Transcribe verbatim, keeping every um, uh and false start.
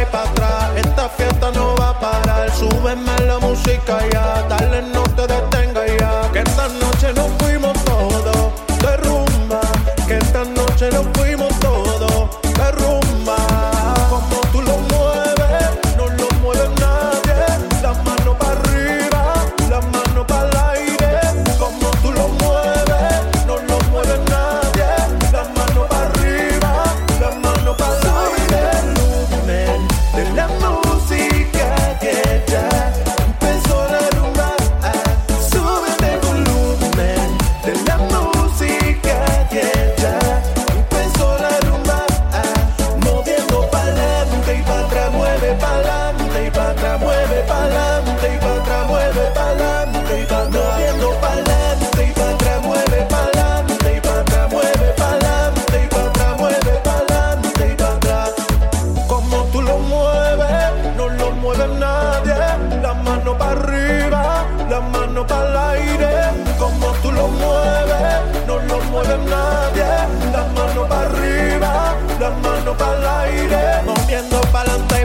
para atrás. Esta fiesta no va a parar. Súbeme la música ya, dale, no te detengas ya. Que esta noche nos fuimos todos de rumba. Que esta noche nos fuimos todos de rumba. Como tú lo mueves, no lo mueve nadie. Las manos para arriba, las manos para el aire. Como tú lo mueves, no lo mueve nadie. Las manos para arriba, las manos para el aire. Volumen de la música que ya empezó la rumba. Súbete el volumen de la música que ya empezó la rumba. Moviendo pa'lante y pa' atrás, mueve pa'lante y pa' atrás, mueve pa'lante y pa' atrás, mueve pa'lante y pa' atrás. Moviendo pa'lante y pa' atrás, mueve pa'lante y pa' atrás, mueve pa'lante y pa' atrás, mueve pa'lante y pa' atrás. Como tú lo mueves, no lo mueve nadie. La mano para arriba, la mano para el aire. Como tú lo mueves, no lo mueve nadie. La mano para arriba, la mano para el aire. Moviendo pa'lante